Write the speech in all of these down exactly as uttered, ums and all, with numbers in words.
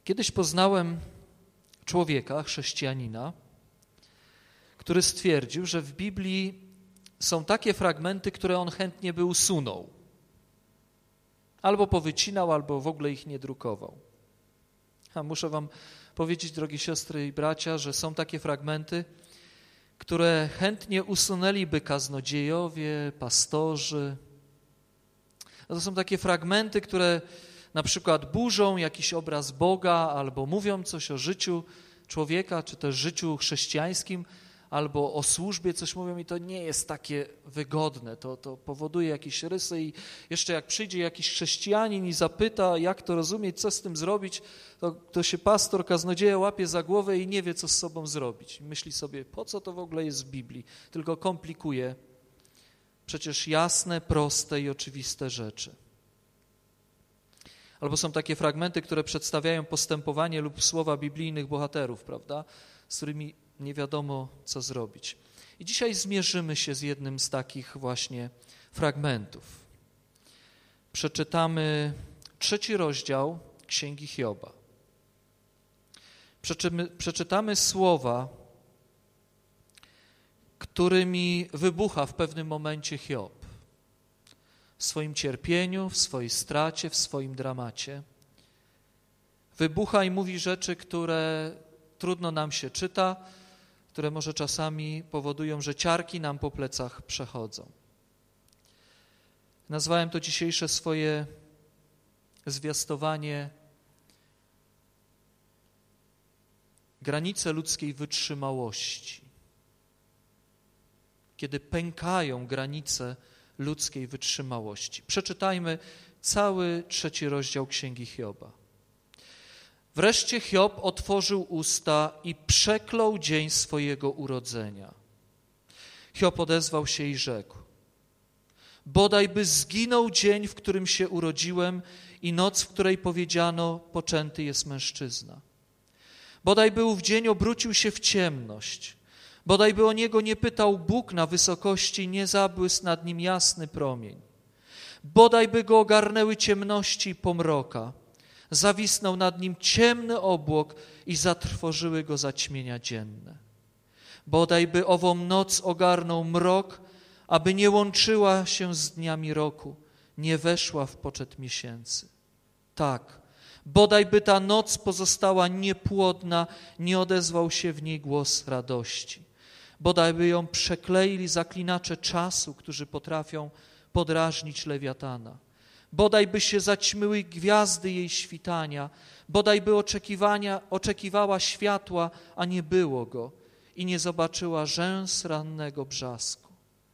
Kiedyś poznałem człowieka, chrześcijanina, który stwierdził, że w Biblii są takie fragmenty, które on chętnie by usunął. Albo powycinał, albo w ogóle ich nie drukował. A muszę wam powiedzieć, drogie siostry i bracia, że są takie fragmenty, które chętnie usunęliby kaznodziejowie, pastorzy. To są takie fragmenty, które na przykład burzą jakiś obraz Boga, albo mówią coś o życiu człowieka, czy też życiu chrześcijańskim, albo o służbie coś mówią i to nie jest takie wygodne. To, to powoduje jakieś rysy i jeszcze jak przyjdzie jakiś chrześcijanin i zapyta, jak to rozumieć, co z tym zrobić, to, to się pastor, kaznodzieja łapie za głowę i nie wie, co z sobą zrobić. Myśli sobie, po co to w ogóle jest w Biblii, tylko komplikuje przecież jasne, proste i oczywiste rzeczy. Albo są takie fragmenty, które przedstawiają postępowanie lub słowa biblijnych bohaterów, prawda, z którymi nie wiadomo, co zrobić. I dzisiaj zmierzymy się z jednym z takich właśnie fragmentów. Przeczytamy trzeci rozdział Księgi Hioba. Przeczymy, przeczytamy słowa, którymi wybucha w pewnym momencie Hiob. W swoim cierpieniu, w swojej stracie, w swoim dramacie. Wybucha i mówi rzeczy, które trudno nam się czyta, które może czasami powodują, że ciarki nam po plecach przechodzą. Nazwałem to dzisiejsze swoje zwiastowanie granice ludzkiej wytrzymałości. Kiedy pękają granice ludzkiej wytrzymałości. Przeczytajmy cały trzeci rozdział Księgi Hioba. Wreszcie Hiob otworzył usta i przeklął dzień swojego urodzenia. Hiob odezwał się i rzekł: bodajby zginął dzień, w którym się urodziłem i noc, w której powiedziano, poczęty jest mężczyzna. Bodajby ów dzień obrócił się w ciemność. Bodajby o niego nie pytał Bóg na wysokości, nie zabłysł nad nim jasny promień. Bodajby go ogarnęły ciemności i pomroka. Zawisnął nad nim ciemny obłok i zatrwożyły go zaćmienia dzienne. Bodajby ową noc ogarnął mrok, aby nie łączyła się z dniami roku, nie weszła w poczet miesięcy. Tak, bodajby ta noc pozostała niepłodna, nie odezwał się w niej głos radości. Bodajby ją przekleili zaklinacze czasu, którzy potrafią podrażnić lewiatana. Bodajby się zaćmyły gwiazdy jej świtania, bodajby oczekiwania, oczekiwała światła, a nie było go i nie zobaczyła rzęs rannego brzasku.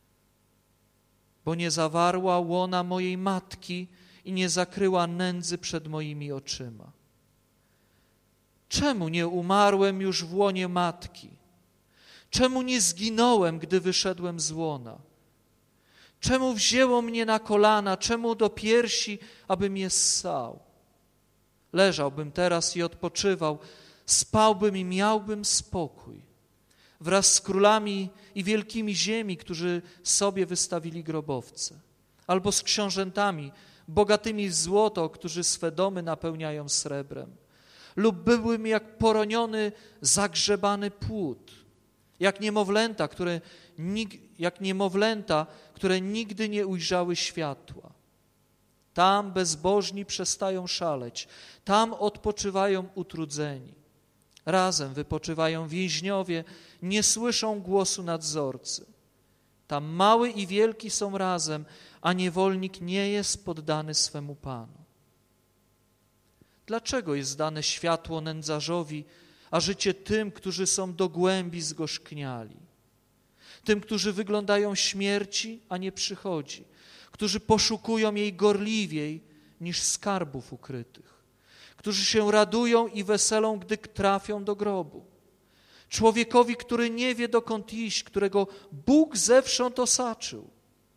Bo nie zawarła łona mojej matki i nie zakryła nędzy przed moimi oczyma. Czemu nie umarłem już w łonie matki? Czemu nie zginąłem, gdy wyszedłem z łona? Czemu wzięło mnie na kolana, czemu do piersi, abym je ssał? Leżałbym teraz i odpoczywał, spałbym i miałbym spokój. Wraz z królami i wielkimi ziemi, którzy sobie wystawili grobowce. Albo z książętami, bogatymi w złoto, którzy swe domy napełniają srebrem. Lub byłbym jak poroniony, zagrzebany płód, jak niemowlęta, które, jak niemowlęta, które nigdy nie ujrzały światła. Tam bezbożni przestają szaleć, tam odpoczywają utrudzeni. Razem wypoczywają więźniowie, nie słyszą głosu nadzorcy. Tam mały i wielki są razem, a niewolnik nie jest poddany swemu Panu. Dlaczego jest dane światło nędzarzowi, a życie tym, którzy są do głębi zgorzkniali? Tym, którzy wyglądają śmierci, a nie przychodzi, którzy poszukują jej gorliwiej niż skarbów ukrytych, którzy się radują i weselą, gdy trafią do grobu. Człowiekowi, który nie wie, dokąd iść, którego Bóg zewsząd osaczył,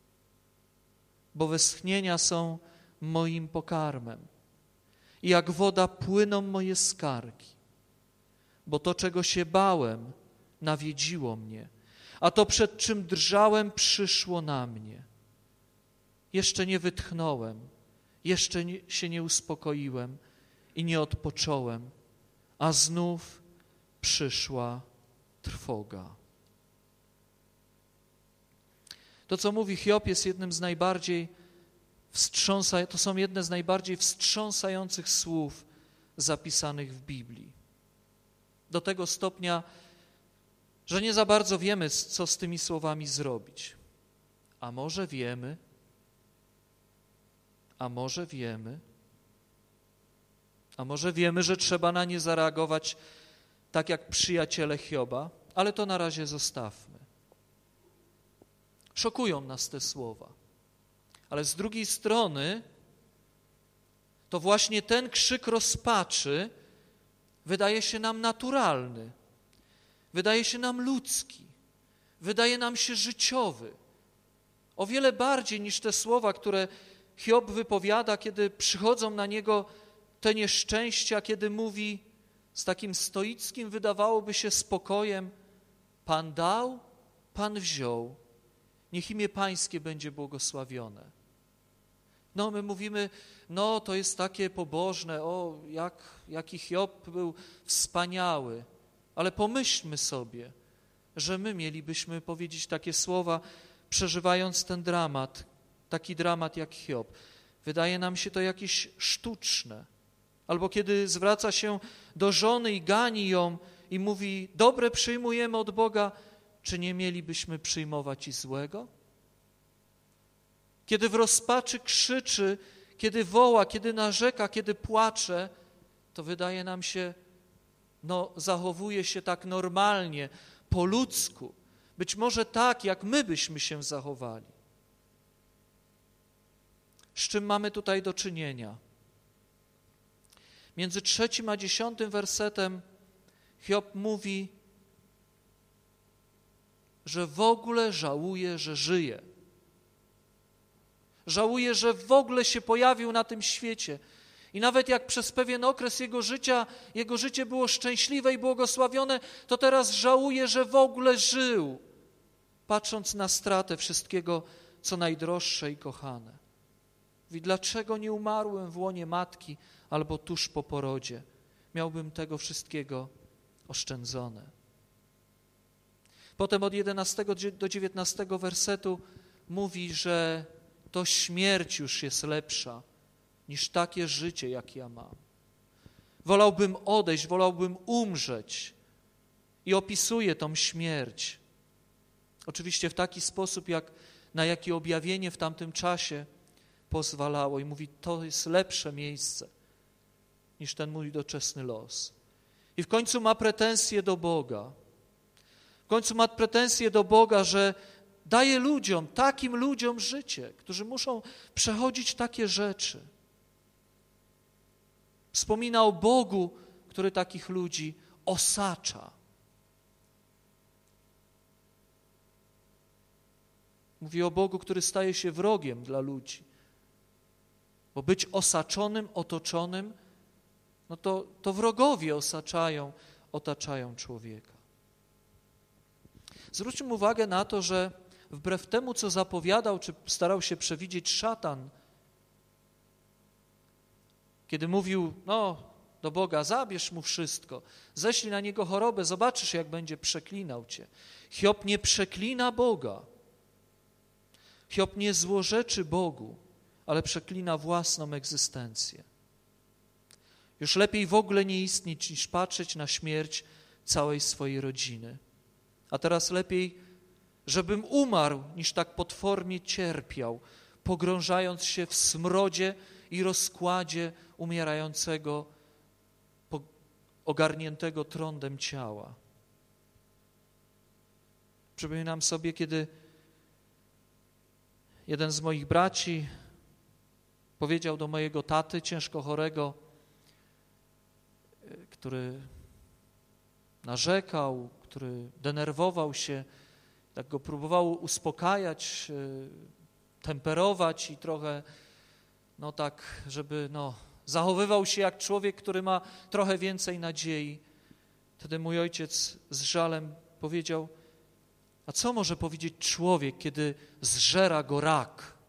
bo westchnienia są moim pokarmem i jak woda płyną moje skargi, bo to, czego się bałem, nawiedziło mnie, a to, przed czym drżałem, przyszło na mnie. Jeszcze nie wytchnąłem, jeszcze nie, się nie uspokoiłem i nie odpocząłem, a znów przyszła trwoga. To, co mówi Hiob, jest jednym z najbardziej wstrząsa, to są jedne z najbardziej wstrząsających słów zapisanych w Biblii. Do tego stopnia, że nie za bardzo wiemy, co z tymi słowami zrobić. A może wiemy, a może wiemy, a może wiemy, że trzeba na nie zareagować tak jak przyjaciele Hioba, ale to na razie zostawmy. Szokują nas te słowa. Ale z drugiej strony to właśnie ten krzyk rozpaczy wydaje się nam naturalny, wydaje się nam ludzki, wydaje nam się życiowy. O wiele bardziej niż te słowa, które Hiob wypowiada, kiedy przychodzą na niego te nieszczęścia, kiedy mówi z takim stoickim, wydawałoby się, spokojem: Pan dał, Pan wziął, niech imię Pańskie będzie błogosławione. No, my mówimy, no to jest takie pobożne, o, jak, jaki Hiob był wspaniały. Ale pomyślmy sobie, że my mielibyśmy powiedzieć takie słowa, przeżywając ten dramat, taki dramat jak Hiob. Wydaje nam się to jakieś sztuczne. Albo kiedy zwraca się do żony i gani ją i mówi: dobre przyjmujemy od Boga, czy nie mielibyśmy przyjmować i złego? Kiedy w rozpaczy krzyczy, kiedy woła, kiedy narzeka, kiedy płacze, to wydaje nam się, no zachowuje się tak normalnie, po ludzku. Być może tak, jak my byśmy się zachowali. Z czym mamy tutaj do czynienia? Między trzecim a dziesiątym wersetem Hiob mówi, że w ogóle żałuje, że żyje. Żałuje, że w ogóle się pojawił na tym świecie. I nawet jak przez pewien okres jego życia, jego życie było szczęśliwe i błogosławione, to teraz żałuje, że w ogóle żył, patrząc na stratę wszystkiego, co najdroższe i kochane. Mówi: dlaczego nie umarłem w łonie matki albo tuż po porodzie? Miałbym tego wszystkiego oszczędzone. Potem od jedenastego do dziewiętnastego wersetu mówi, że to śmierć już jest lepsza niż takie życie, jak ja mam. Wolałbym odejść, wolałbym umrzeć. I opisuje tą śmierć. Oczywiście w taki sposób, jak, na jaki objawienie w tamtym czasie pozwalało. I mówi, to jest lepsze miejsce niż ten mój doczesny los. I w końcu ma pretensje do Boga. W końcu ma pretensje do Boga, że daje ludziom, takim ludziom życie, którzy muszą przechodzić takie rzeczy. Wspomina o Bogu, który takich ludzi osacza. Mówi o Bogu, który staje się wrogiem dla ludzi. Bo być osaczonym, otoczonym, no to, to wrogowie osaczają, otaczają człowieka. Zwróćmy uwagę na to, że wbrew temu, co zapowiadał, czy starał się przewidzieć szatan, kiedy mówił, no do Boga, zabierz mu wszystko, ześlij na niego chorobę, zobaczysz, jak będzie przeklinał cię. Hiob nie przeklina Boga. Hiob nie złorzeczy Bogu, ale przeklina własną egzystencję. Już lepiej w ogóle nie istnieć, niż patrzeć na śmierć całej swojej rodziny. A teraz lepiej, żebym umarł, niż tak potwornie cierpiał, pogrążając się w smrodzie i rozkładzie umierającego, ogarniętego trądem ciała. Przypominam sobie, kiedy jeden z moich braci powiedział do mojego taty ciężko chorego, który narzekał, który denerwował się, tak go próbował uspokajać, temperować i trochę, no tak, żeby no, zachowywał się jak człowiek, który ma trochę więcej nadziei. Wtedy mój ojciec z żalem powiedział, a co może powiedzieć człowiek, kiedy zżera go rak?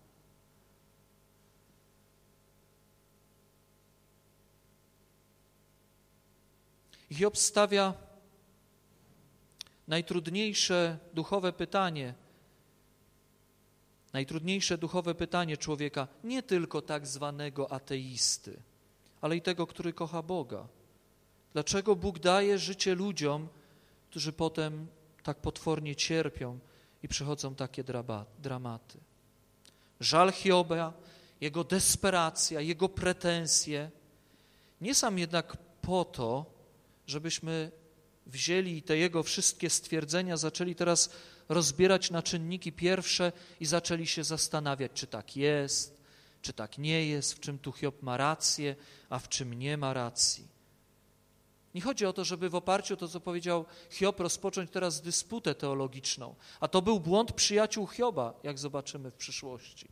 Hiob stawia najtrudniejsze duchowe pytanie, najtrudniejsze duchowe pytanie człowieka, nie tylko tak zwanego ateisty, ale i tego, który kocha Boga. Dlaczego Bóg daje życie ludziom, którzy potem tak potwornie cierpią i przychodzą takie dramaty? Żal Hioba, jego desperacja, jego pretensje nie są jednak po to, żebyśmy wzięli te jego wszystkie stwierdzenia, zaczęli teraz rozbierać na czynniki pierwsze i zaczęli się zastanawiać, czy tak jest, czy tak nie jest, w czym tu Hiob ma rację, a w czym nie ma racji. Nie chodzi o to, żeby w oparciu o to, co powiedział Hiob, rozpocząć teraz dysputę teologiczną, a to był błąd przyjaciół Hioba, jak zobaczymy w przyszłości.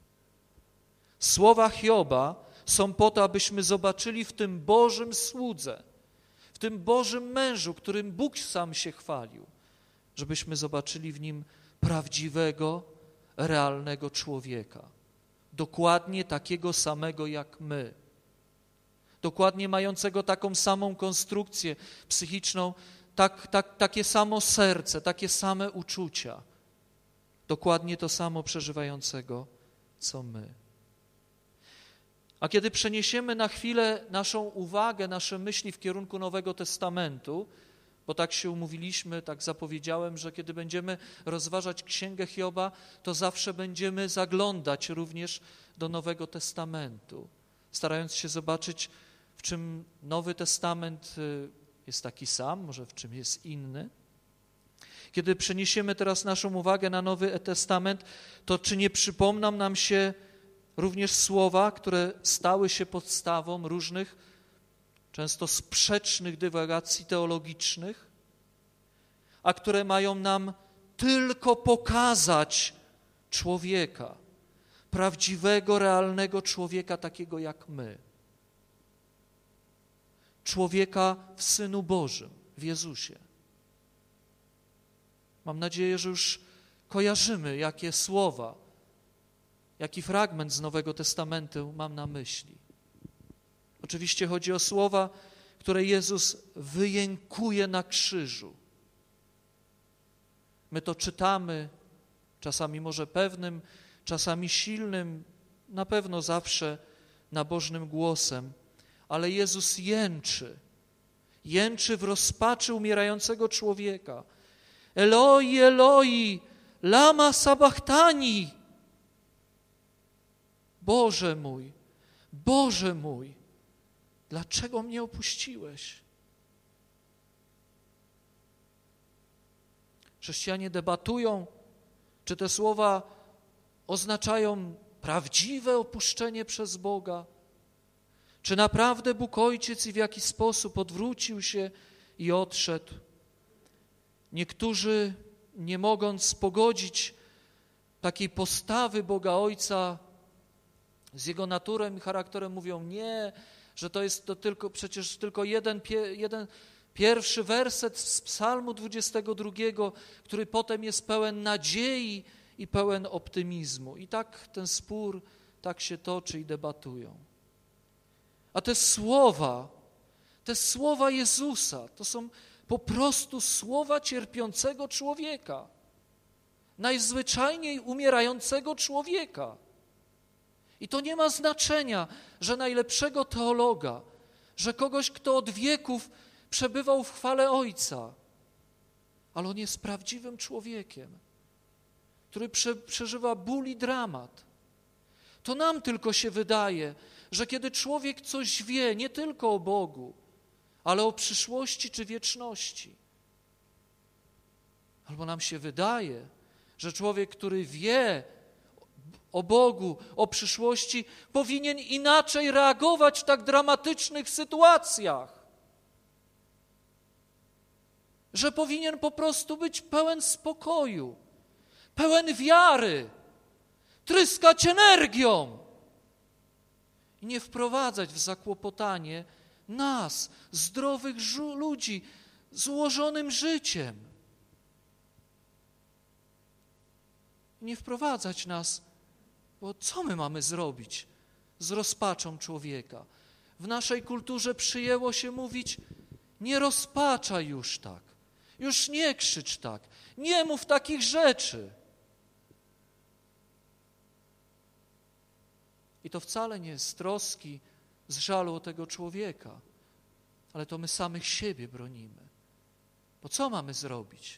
Słowa Hioba są po to, abyśmy zobaczyli w tym Bożym słudze, w tym Bożym mężu, którym Bóg sam się chwalił, żebyśmy zobaczyli w nim prawdziwego, realnego człowieka, dokładnie takiego samego jak my, dokładnie mającego taką samą konstrukcję psychiczną, tak, tak, takie samo serce, takie same uczucia, dokładnie to samo przeżywającego, co my. A kiedy przeniesiemy na chwilę naszą uwagę, nasze myśli w kierunku Nowego Testamentu, bo tak się umówiliśmy, tak zapowiedziałem, że kiedy będziemy rozważać Księgę Hioba, to zawsze będziemy zaglądać również do Nowego Testamentu, starając się zobaczyć, w czym Nowy Testament jest taki sam, może w czym jest inny. Kiedy przeniesiemy teraz naszą uwagę na Nowy Testament, to czy nie przypomną nam się również słowa, które stały się podstawą różnych, często sprzecznych dywagacji teologicznych, a które mają nam tylko pokazać człowieka, prawdziwego, realnego człowieka, takiego jak my. Człowieka w Synu Bożym, w Jezusie. Mam nadzieję, że już kojarzymy, jakie słowa, jaki fragment z Nowego Testamentu mam na myśli. Oczywiście chodzi o słowa, które Jezus wyjękuje na krzyżu. My to czytamy, czasami może pewnym, czasami silnym, na pewno zawsze nabożnym głosem, ale Jezus jęczy, jęczy w rozpaczy umierającego człowieka. Eloi, Eloi, lama sabachthani. Boże mój, Boże mój, dlaczego mnie opuściłeś? Chrześcijanie debatują, czy te słowa oznaczają prawdziwe opuszczenie przez Boga, czy naprawdę Bóg Ojciec i w jaki sposób odwrócił się i odszedł. Niektórzy, nie mogąc pogodzić takiej postawy Boga Ojca z Jego naturą i charakterem, mówią nie, że to jest to tylko, przecież tylko jeden, jeden pierwszy werset z Psalmu dwudziestego drugiego, który potem jest pełen nadziei i pełen optymizmu. I tak ten spór tak się toczy i debatują. A te słowa, te słowa Jezusa, to są po prostu słowa cierpiącego człowieka, najzwyczajniej umierającego człowieka. I to nie ma znaczenia, że najlepszego teologa, że kogoś, kto od wieków przebywał w chwale Ojca, ale on jest prawdziwym człowiekiem, który prze, przeżywa ból i dramat. To nam tylko się wydaje, że kiedy człowiek coś wie, nie tylko o Bogu, ale o przyszłości czy wieczności, albo nam się wydaje, że człowiek, który wie o Bogu, o przyszłości, powinien inaczej reagować w tak dramatycznych sytuacjach. Że powinien po prostu być pełen spokoju, pełen wiary, tryskać energią i nie wprowadzać w zakłopotanie nas, zdrowych ludzi, z ułożonym życiem. Nie wprowadzać nas, bo co my mamy zrobić z rozpaczą człowieka? W naszej kulturze przyjęło się mówić, Nie rozpaczaj już tak, już nie krzycz tak, nie mów takich rzeczy. I to wcale nie jest z troski, z żalu o tego człowieka, ale to my samych siebie bronimy. Bo co mamy zrobić?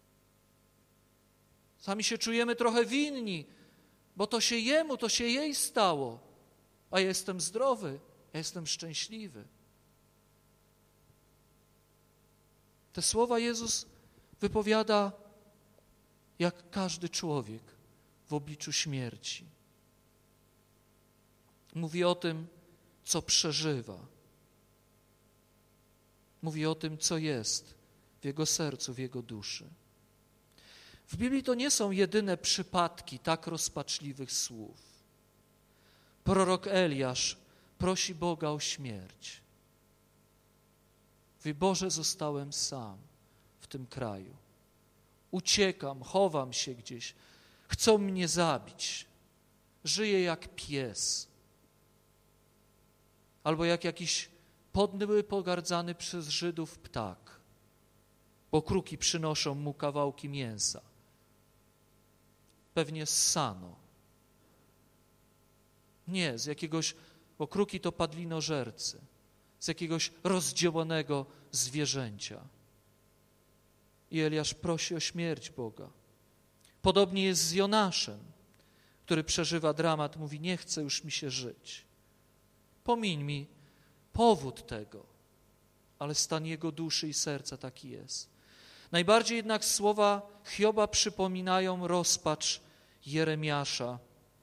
Sami się czujemy trochę winni, bo to się jemu, to się jej stało, a ja jestem zdrowy, ja jestem szczęśliwy. Te słowa Jezus wypowiada jak każdy człowiek w obliczu śmierci. Mówi o tym, co przeżywa. Mówi o tym, co jest w jego sercu, w jego duszy. W Biblii to nie są jedyne przypadki tak rozpaczliwych słów. Prorok Eliasz prosi Boga o śmierć. Mówi: Boże, zostałem sam w tym kraju. Uciekam, chowam się gdzieś. Chcą mnie zabić. Żyję jak pies. Albo jak jakiś podły, pogardzany przez Żydów ptak, bo kruki przynoszą mu kawałki mięsa. Pewnie ssano. Nie, z jakiegoś, bo kruki to padlinożercy, z jakiegoś rozdzielonego zwierzęcia. I Eliasz prosi o śmierć Boga. Podobnie jest z Jonaszem, który przeżywa dramat, mówi: nie chce już mi się żyć. Pomiń mi powód tego, ale stan jego duszy i serca taki jest. Najbardziej jednak słowa Hioba przypominają rozpacz Jeremiasza.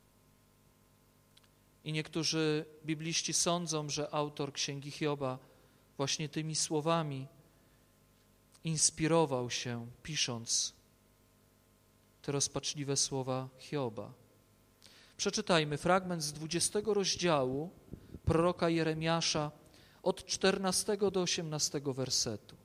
I niektórzy bibliści sądzą, że autor Księgi Hioba właśnie tymi słowami inspirował się, pisząc te rozpaczliwe słowa Hioba. Przeczytajmy fragment z dwudziestego rozdziału proroka Jeremiasza od czternastego do osiemnastego wersetu.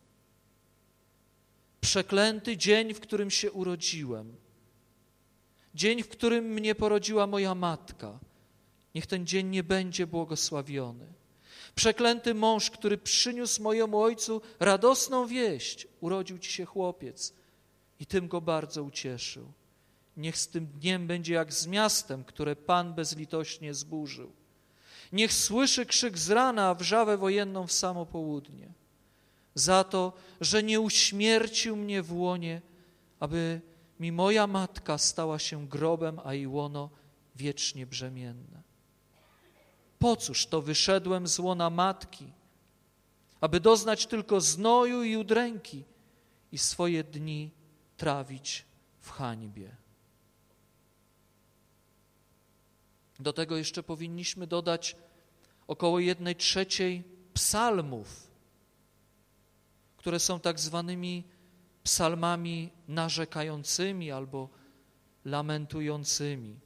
Przeklęty dzień, w którym się urodziłem, dzień, w którym mnie porodziła moja matka, niech ten dzień nie będzie błogosławiony. Przeklęty mąż, który przyniósł mojemu ojcu radosną wieść, urodził ci się chłopiec i tym go bardzo ucieszył. Niech z tym dniem będzie jak z miastem, które Pan bezlitośnie zburzył. Niech słyszy krzyk z rana, a wrzawę wojenną w samo południe. Za to, że nie uśmiercił mnie w łonie, aby mi moja matka stała się grobem, a jej łono wiecznie brzemienne. Po cóż to wyszedłem z łona matki, aby doznać tylko znoju i udręki i swoje dni trawić w hańbie. Do tego jeszcze powinniśmy dodać około jednej trzeciej psalmów, które są tak zwanymi psalmami narzekającymi albo lamentującymi.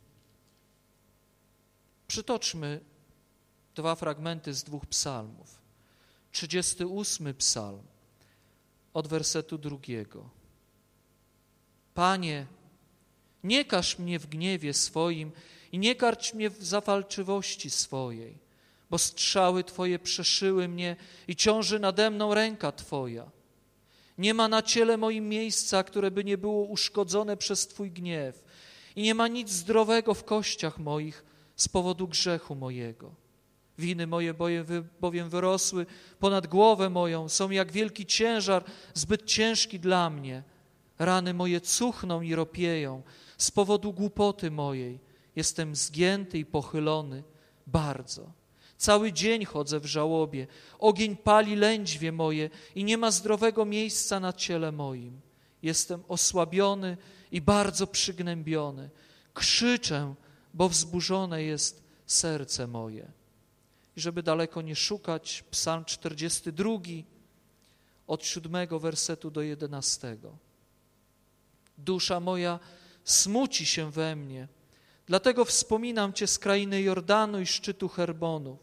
Przytoczmy dwa fragmenty z dwóch psalmów. trzydziesty ósmy psalm od wersetu drugiego. Panie, nie karz mnie w gniewie swoim i nie karć mnie w zawalczywości swojej, bo strzały Twoje przeszyły mnie i ciąży nade mną ręka Twoja. Nie ma na ciele moim miejsca, które by nie było uszkodzone przez Twój gniew i nie ma nic zdrowego w kościach moich z powodu grzechu mojego. Winy moje bowiem wyrosły ponad głowę moją, są jak wielki ciężar, zbyt ciężki dla mnie. Rany moje cuchną i ropieją z powodu głupoty mojej. Jestem zgięty i pochylony bardzo. Cały dzień chodzę w żałobie. Ogień pali lędźwie moje i nie ma zdrowego miejsca na ciele moim. Jestem osłabiony i bardzo przygnębiony. Krzyczę, bo wzburzone jest serce moje. I żeby daleko nie szukać, psalm czterdziesty drugi, od siódmego wersetu do jedenastego. Dusza moja smuci się we mnie, dlatego wspominam Cię z krainy Jordanu i szczytu Hermonu.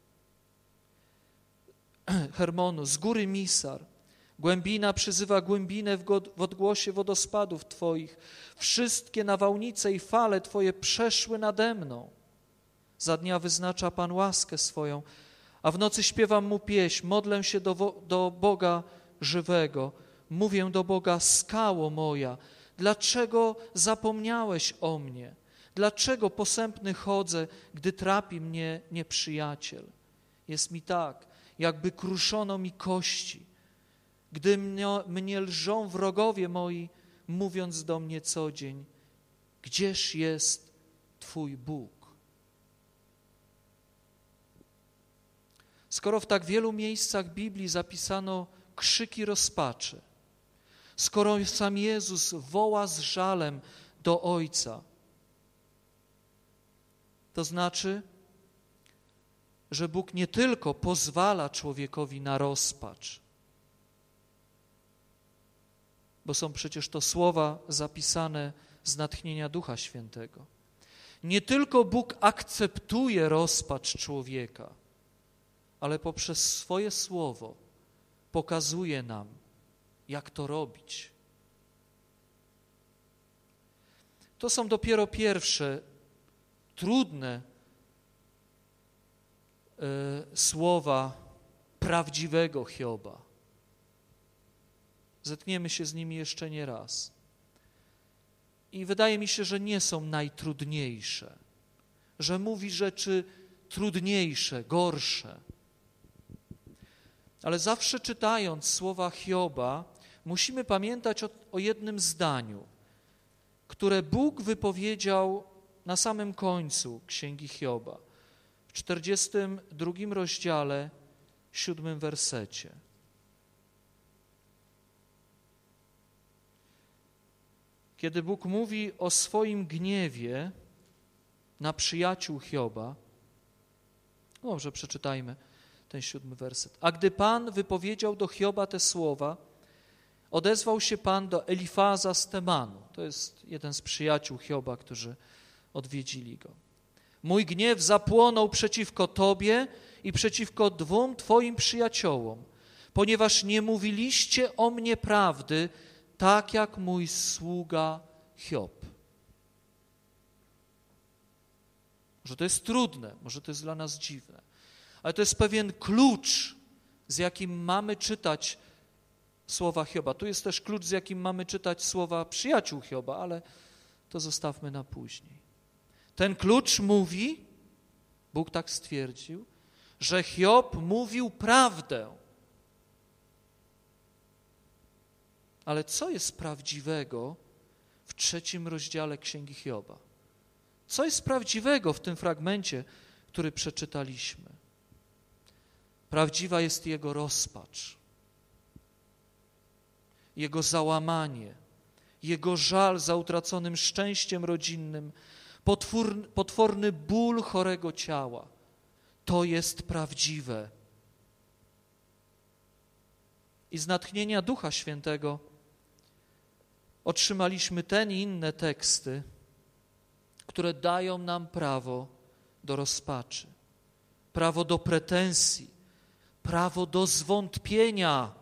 Hermonu, z góry Misar. Głębina przyzywa głębinę w, w odgłosie wodospadów Twoich. Wszystkie nawałnice i fale Twoje przeszły nade mną. Za dnia wyznacza Pan łaskę swoją, a w nocy śpiewam mu pieśń, modlę się do, do Boga żywego, mówię do Boga, skało moja, dlaczego zapomniałeś o mnie? Dlaczego posępny chodzę, gdy trapi mnie nieprzyjaciel? Jest mi tak, jakby kruszono mi kości, gdy mnie, mnie lżą wrogowie moi, mówiąc do mnie co dzień, gdzież jest Twój Bóg? Skoro w tak wielu miejscach Biblii zapisano krzyki rozpaczy, skoro sam Jezus woła z żalem do Ojca, to znaczy, że Bóg nie tylko pozwala człowiekowi na rozpacz, bo są przecież to słowa zapisane z natchnienia Ducha Świętego. Nie tylko Bóg akceptuje rozpacz człowieka, ale poprzez swoje słowo pokazuje nam, jak to robić. To są dopiero pierwsze trudne y, słowa prawdziwego Hioba. Zetkniemy się z nimi jeszcze nie raz. I wydaje mi się, że nie są najtrudniejsze, że mówi rzeczy trudniejsze, gorsze. Ale zawsze czytając słowa Hioba, musimy pamiętać o, o jednym zdaniu, które Bóg wypowiedział na samym końcu Księgi Hioba, w czterdziestym drugim rozdziale, siódmym wersecie. Kiedy Bóg mówi o swoim gniewie na przyjaciół Hioba, może przeczytajmy ten siódmy werset. A gdy Pan wypowiedział do Hioba te słowa, odezwał się Pan do Elifaza z Temanu. To jest jeden z przyjaciół Hioba, którzy odwiedzili go. Mój gniew zapłonął przeciwko Tobie i przeciwko dwóm Twoim przyjaciołom, ponieważ nie mówiliście o mnie prawdy, tak jak mój sługa Hiob. Może to jest trudne, może to jest dla nas dziwne, ale to jest pewien klucz, z jakim mamy czytać słowa Hioba. Tu jest też klucz, z jakim mamy czytać słowa przyjaciół Hioba, ale to zostawmy na później. Ten klucz mówi, Bóg tak stwierdził, że Hiob mówił prawdę. Ale co jest prawdziwego w trzecim rozdziale Księgi Hioba? Co jest prawdziwego w tym fragmencie, który przeczytaliśmy? Prawdziwa jest jego rozpacz, jego załamanie, jego żal za utraconym szczęściem rodzinnym, potwór, potworny ból chorego ciała. To jest prawdziwe. I z natchnienia Ducha Świętego otrzymaliśmy ten i inne teksty, które dają nam prawo do rozpaczy, prawo do pretensji, prawo do zwątpienia.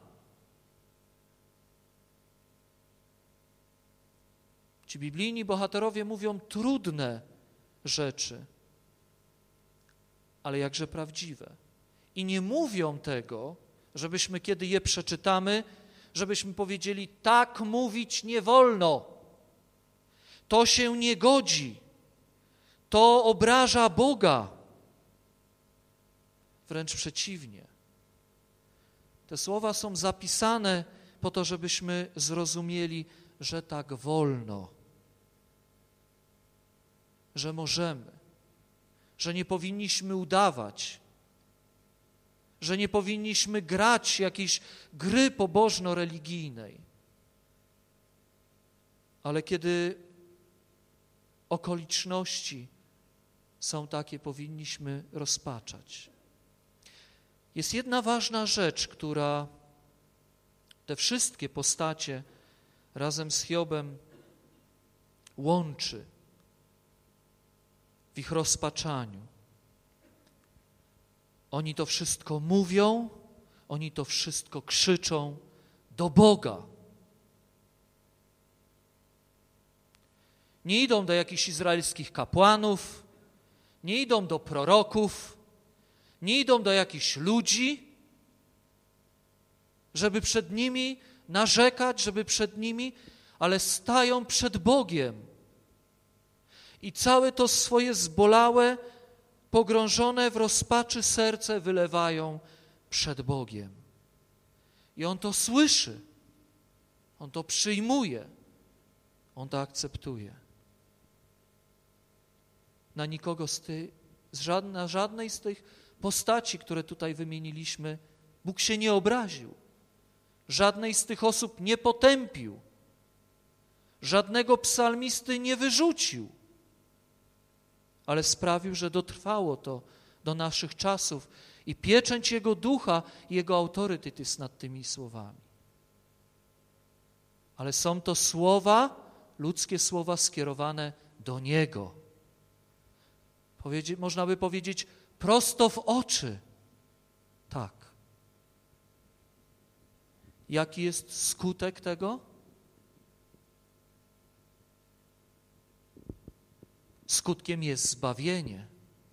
Ci biblijni bohaterowie mówią trudne rzeczy, ale jakże prawdziwe. I nie mówią tego, żebyśmy, kiedy je przeczytamy, żebyśmy powiedzieli, tak mówić nie wolno, to się nie godzi, to obraża Boga. Wręcz przeciwnie. Te słowa są zapisane po to, żebyśmy zrozumieli, że tak wolno, że możemy, że nie powinniśmy udawać, że nie powinniśmy grać jakiejś gry pobożno-religijnej. Ale kiedy okoliczności są takie, powinniśmy rozpaczać. Jest jedna ważna rzecz, która te wszystkie postacie razem z Hiobem łączy w ich rozpaczaniu. Oni to wszystko mówią, oni to wszystko krzyczą do Boga. Nie idą do jakichś izraelskich kapłanów, nie idą do proroków, Nie idą do jakichś ludzi, żeby przed nimi narzekać, żeby przed nimi, ale stają przed Bogiem. I całe to swoje zbolałe, pogrążone w rozpaczy serce wylewają przed Bogiem. I On to słyszy, On to przyjmuje, On to akceptuje. Na nikogo z ty, z żadnej, na żadnej z tych postaci, które tutaj wymieniliśmy, Bóg się nie obraził. Żadnej z tych osób nie potępił. Żadnego psalmisty nie wyrzucił. Ale sprawił, że dotrwało to do naszych czasów i pieczęć Jego ducha i Jego autorytet jest nad tymi słowami. Ale są to słowa, ludzkie słowa skierowane do Niego. Powiedzieć, można by powiedzieć prosto w oczy. Tak. Jaki jest skutek tego? Skutkiem jest zbawienie.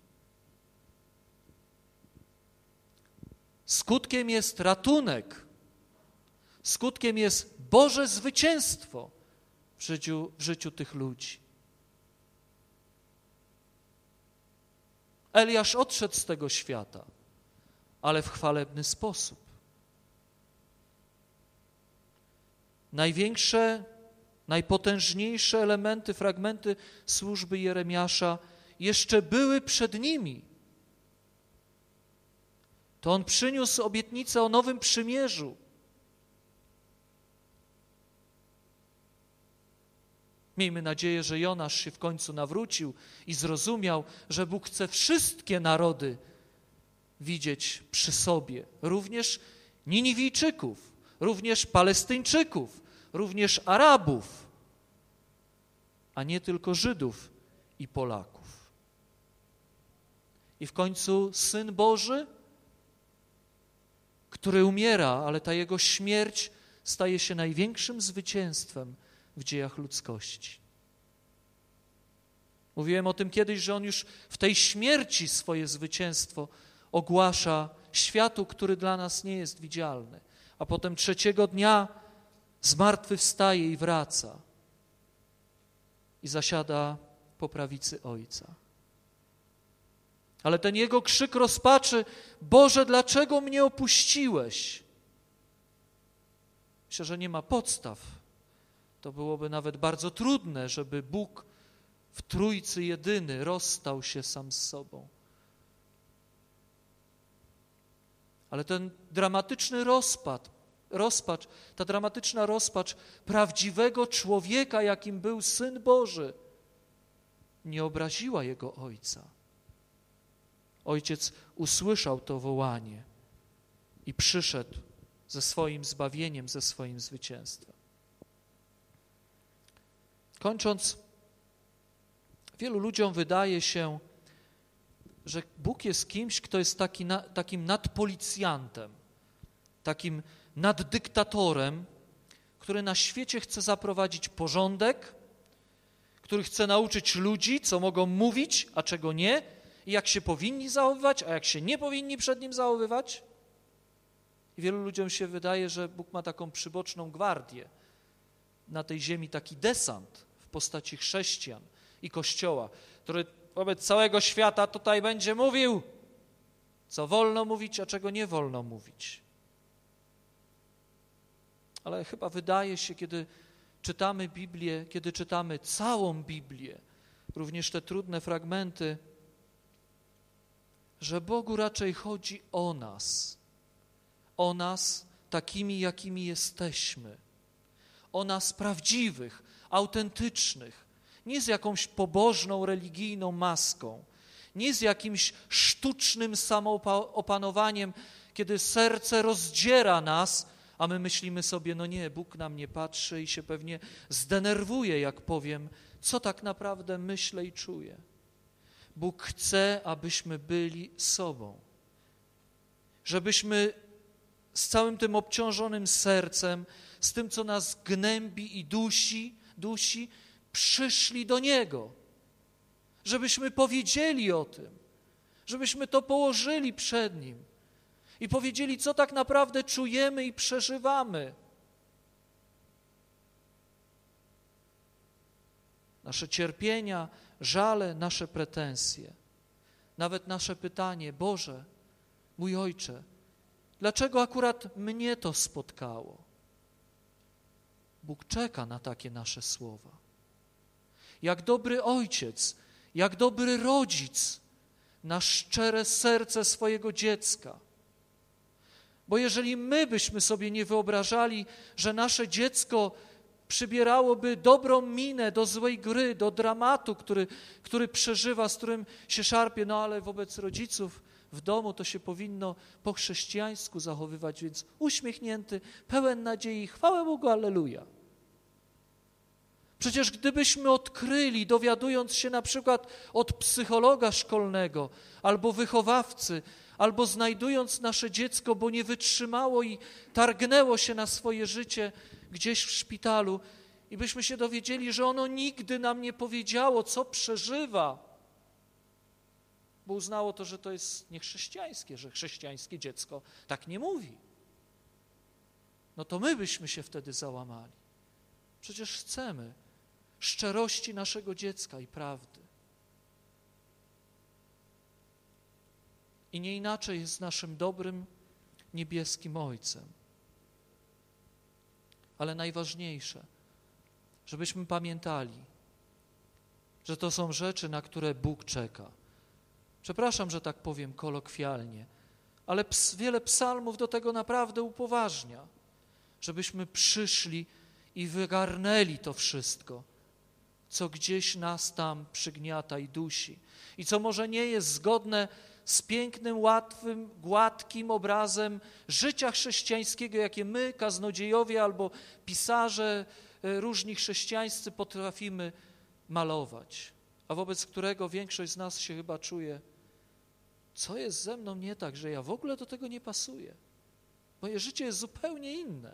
Skutkiem jest ratunek. Skutkiem jest Boże zwycięstwo w życiu, w życiu tych ludzi. Eliasz odszedł z tego świata, ale w chwalebny sposób. Największe, najpotężniejsze elementy, fragmenty służby Jeremiasza jeszcze były przed nimi. To on przyniósł obietnicę o nowym przymierzu. Miejmy nadzieję, że Jonasz się w końcu nawrócił i zrozumiał, że Bóg chce wszystkie narody widzieć przy sobie, również Niniwijczyków, również Palestyńczyków, również Arabów, a nie tylko Żydów i Polaków. I w końcu Syn Boży, który umiera, ale ta Jego śmierć staje się największym zwycięstwem w dziejach ludzkości. Mówiłem o tym kiedyś, że On już w tej śmierci swoje zwycięstwo ogłasza światu, który dla nas nie jest widzialny, a potem trzeciego dnia zmartwychwstaje i wraca i zasiada po prawicy Ojca. Ale ten Jego krzyk rozpaczy: Boże, dlaczego mnie opuściłeś? Myślę, że nie ma podstaw. To byłoby nawet bardzo trudne, żeby Bóg w Trójcy Jedyny rozstał się sam z sobą. Ale ten dramatyczny rozpad, rozpacz, ta dramatyczna rozpacz prawdziwego człowieka, jakim był Syn Boży, nie obraziła Jego Ojca. Ojciec usłyszał to wołanie i przyszedł ze swoim zbawieniem, ze swoim zwycięstwem. Kończąc, wielu ludziom wydaje się, że Bóg jest kimś, kto jest taki, na, takim nadpolicjantem, takim naddyktatorem, który na świecie chce zaprowadzić porządek, który chce nauczyć ludzi, co mogą mówić, a czego nie, i jak się powinni zachowywać, a jak się nie powinni przed Nim zachowywać. I wielu ludziom się wydaje, że Bóg ma taką przyboczną gwardię, na tej ziemi taki desant w postaci chrześcijan i Kościoła, który wobec całego świata tutaj będzie mówił, co wolno mówić, a czego nie wolno mówić. Ale chyba wydaje się, kiedy czytamy Biblię, kiedy czytamy całą Biblię, również te trudne fragmenty, że Bogu raczej chodzi o nas, o nas takimi, jakimi jesteśmy, o nas prawdziwych, autentycznych, nie z jakąś pobożną, religijną maską, nie z jakimś sztucznym samoopanowaniem, kiedy serce rozdziera nas, a my myślimy sobie, no nie, Bóg na mnie patrzy i się pewnie zdenerwuje, jak powiem, co tak naprawdę myślę i czuję. Bóg chce, abyśmy byli sobą, żebyśmy z całym tym obciążonym sercem, z tym, co nas gnębi i dusi, dusi, przyszli do Niego, żebyśmy powiedzieli o tym, żebyśmy to położyli przed Nim i powiedzieli, co tak naprawdę czujemy i przeżywamy. Nasze cierpienia, żale, nasze pretensje. Nawet nasze pytanie, Boże, mój Ojcze, dlaczego akurat mnie to spotkało? Bóg czeka na takie nasze słowa. Jak dobry ojciec, jak dobry rodzic na szczere serce swojego dziecka. Bo jeżeli my byśmy sobie nie wyobrażali, że nasze dziecko przybierałoby dobrą minę do złej gry, do dramatu, który, który przeżywa, z którym się szarpie, no ale wobec rodziców w domu to się powinno po chrześcijańsku zachowywać, więc uśmiechnięty, pełen nadziei, chwała Bogu, alleluja. Przecież gdybyśmy odkryli, dowiadując się na przykład od psychologa szkolnego albo wychowawcy, albo znajdując nasze dziecko, bo nie wytrzymało i targnęło się na swoje życie gdzieś w szpitalu i byśmy się dowiedzieli, że ono nigdy nam nie powiedziało, co przeżywa, bo uznało to, że to jest niechrześcijańskie, że chrześcijańskie dziecko tak nie mówi. No to my byśmy się wtedy załamali. Przecież chcemy szczerości naszego dziecka i prawdy. I nie inaczej jest z naszym dobrym, niebieskim Ojcem. Ale najważniejsze, żebyśmy pamiętali, że to są rzeczy, na które Bóg czeka. Przepraszam, że tak powiem kolokwialnie, ale ps, wiele psalmów do tego naprawdę upoważnia, żebyśmy przyszli i wygarnęli to wszystko, co gdzieś nas tam przygniata i dusi i co może nie jest zgodne z pięknym, łatwym, gładkim obrazem życia chrześcijańskiego, jakie my, kaznodziejowie albo pisarze różni chrześcijańscy potrafimy malować, a wobec którego większość z nas się chyba czuje, co jest ze mną nie tak, że ja w ogóle do tego nie pasuję. Moje życie jest zupełnie inne.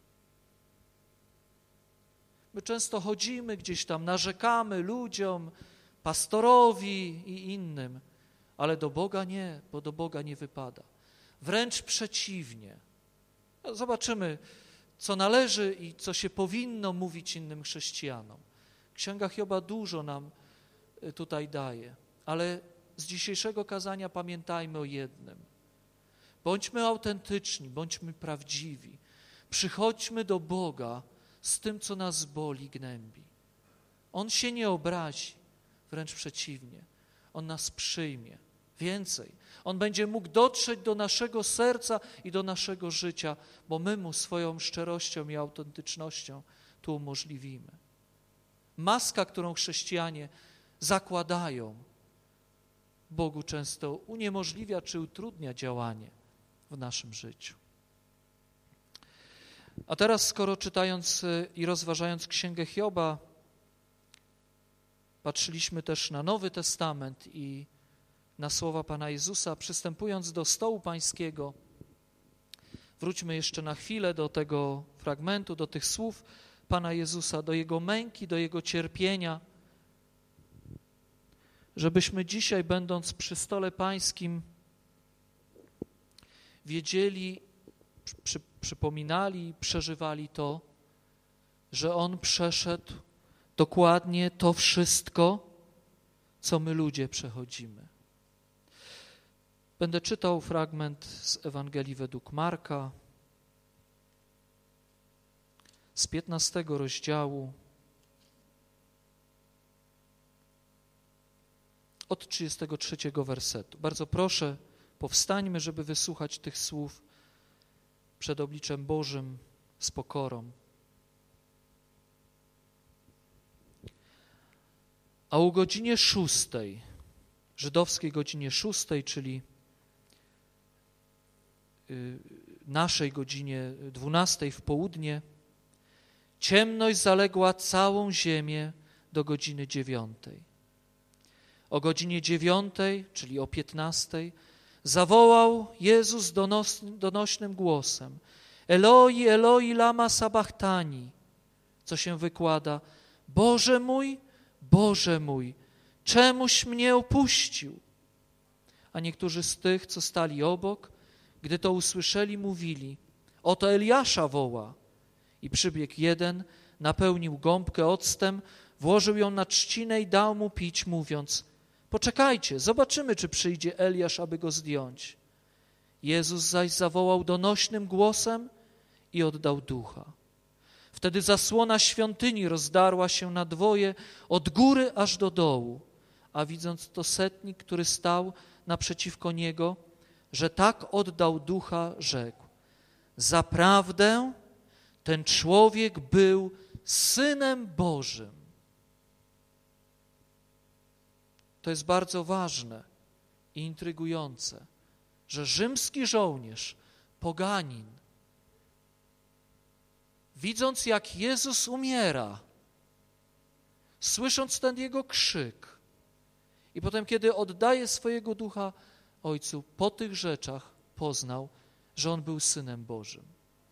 My często chodzimy gdzieś tam, narzekamy ludziom, pastorowi i innym, ale do Boga nie, bo do Boga nie wypada. Wręcz przeciwnie. Zobaczymy, co należy i co się powinno mówić innym chrześcijanom. Księga Hioba dużo nam tutaj daje, ale z dzisiejszego kazania pamiętajmy o jednym. Bądźmy autentyczni, bądźmy prawdziwi. Przychodźmy do Boga z tym, co nas boli, gnębi. On się nie obrazi, wręcz przeciwnie. On nas przyjmie. Więcej. On będzie mógł dotrzeć do naszego serca i do naszego życia, bo my Mu swoją szczerością i autentycznością tu umożliwimy. Maska, którą chrześcijanie zakładają, Bogu często uniemożliwia czy utrudnia działanie w naszym życiu. A teraz, skoro czytając i rozważając Księgę Hioba, patrzyliśmy też na Nowy Testament i na słowa Pana Jezusa, przystępując do stołu pańskiego, wróćmy jeszcze na chwilę do tego fragmentu, do tych słów Pana Jezusa, do Jego męki, do Jego cierpienia, żebyśmy dzisiaj, będąc przy stole pańskim, wiedzieli, przy, przypominali, przeżywali to, że On przeszedł dokładnie to wszystko, co my ludzie przechodzimy. Będę czytał fragment z Ewangelii według Marka, z piętnastego rozdziału, od trzydziestego trzeciego wersetu. Bardzo proszę, powstańmy, żeby wysłuchać tych słów przed obliczem Bożym z pokorą. A o godzinie szóstej, żydowskiej godzinie szóstej, czyli naszej godzinie dwunastej w południe, ciemność zaległa całą ziemię do godziny dziewiątej. O godzinie dziewiątej, czyli o piętnastej, zawołał Jezus donos, donośnym głosem: Eloi, Eloi, lama sabachthani, co się wykłada: Boże mój, Boże mój, czemuś mnie opuścił? A niektórzy z tych, co stali obok, gdy to usłyszeli, mówili: oto Eliasza woła. I przybiegł jeden, napełnił gąbkę octem, włożył ją na trzcinę i dał mu pić, mówiąc: poczekajcie, zobaczymy, czy przyjdzie Eliasz, aby go zdjąć. Jezus zaś zawołał donośnym głosem i oddał ducha. Wtedy zasłona świątyni rozdarła się na dwoje, od góry aż do dołu, a widząc to setnik, który stał naprzeciwko niego, że tak oddał ducha, rzekł: zaprawdę ten człowiek był Synem Bożym. To jest bardzo ważne i intrygujące, że rzymski żołnierz, poganin, widząc, jak Jezus umiera, słysząc ten Jego krzyk i potem, kiedy oddaje swojego ducha Ojcu, po tych rzeczach poznał, że On był Synem Bożym.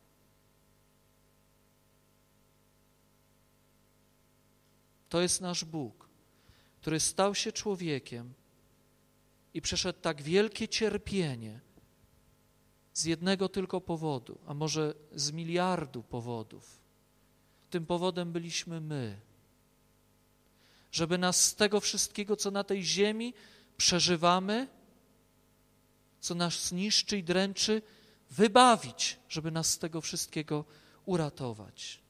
To jest nasz Bóg, który stał się człowiekiem i przeszedł tak wielkie cierpienie z jednego tylko powodu, a może z miliardu powodów. Tym powodem byliśmy my. Żeby nas z tego wszystkiego, co na tej ziemi przeżywamy, co nas niszczy i dręczy, wybawić, żeby nas z tego wszystkiego uratować.